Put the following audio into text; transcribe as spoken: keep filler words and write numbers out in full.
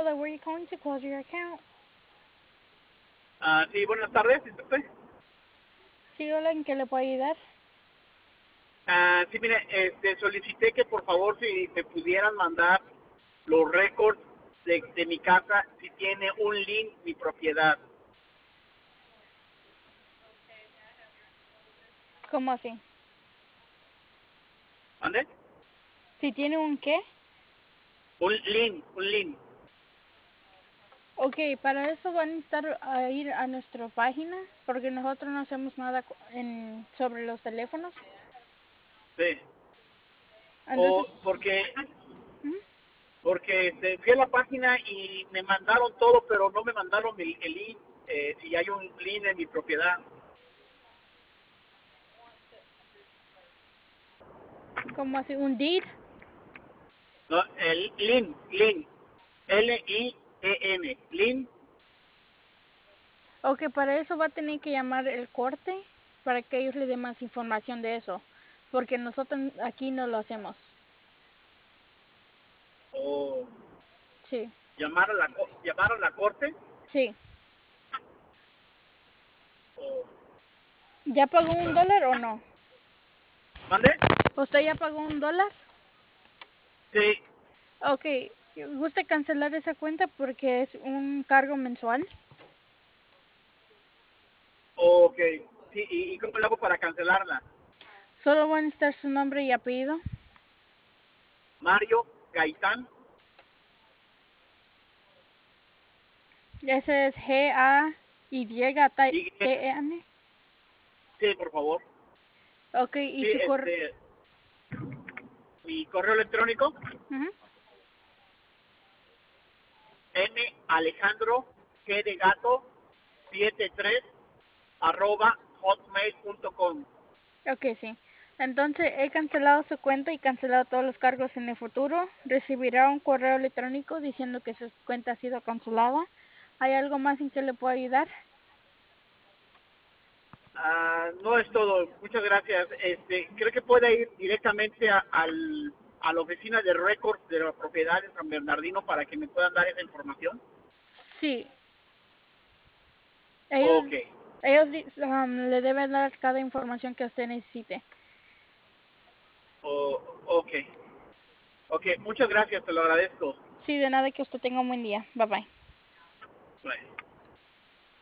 Hello, were you calling to close your account? Ah, sí, buenas tardes, disculpe. Sí, hola, ¿en qué le puedo ayudar? Ah, sí, mire, este, solicité que por favor si me pudieran mandar los récords de, de mi casa, si tiene un link mi propiedad. ¿Cómo así? ¿Ande? ¿Si tiene un qué? Un link, un link. Ok, para eso van a necesitar a ir a nuestra página, porque nosotros no hacemos nada co- en, sobre los teléfonos. Sí. O Entonces, porque, ujú, porque este, fui a la página y me mandaron todo, pero no me mandaron el, el link, eh, si hay un link en mi propiedad. ¿cómo así? ¿Un deed? No, el link, link. L I E N, link. Ok, para eso va a tener que llamar el corte para que ellos le den más información de eso, porque nosotros aquí no lo hacemos. O Sí, llamar a la, co- llamar a la corte. sí. O, ¿Ya pagó un dólar o no? ¿Mande? ¿Usted ya pagó un dólar? Sí. Ok, ¿gusta cancelar esa cuenta porque es un cargo mensual? Ok. Sí, ¿y, y cómo lo hago para cancelarla? Solo van a estar su nombre y apellido. Mario Gaitán. Ese es G A Y Y, T E N. sí, por favor. Ok, y Sí, su correo. este, mi correo electrónico, n alejandro g de gato setenta y tres arroba hotmail punto com. Ok, sí. Entonces he cancelado su cuenta y cancelado todos los cargos en el futuro. Recibirá un correo electrónico diciendo que su cuenta ha sido cancelada. ¿Hay algo más en que le puedo ayudar? Ah, no es todo, muchas gracias. Este, creo que puede ir directamente a, al, a la oficina de récords de la propiedad de San Bernardino para que me puedan dar esa información. Sí. Ellos, Ok, ellos um, le deben dar cada información que usted necesite. o, ok, ok, muchas gracias, te lo agradezco. Sí, de nada, que usted tenga un buen día. Bye bye. Bye.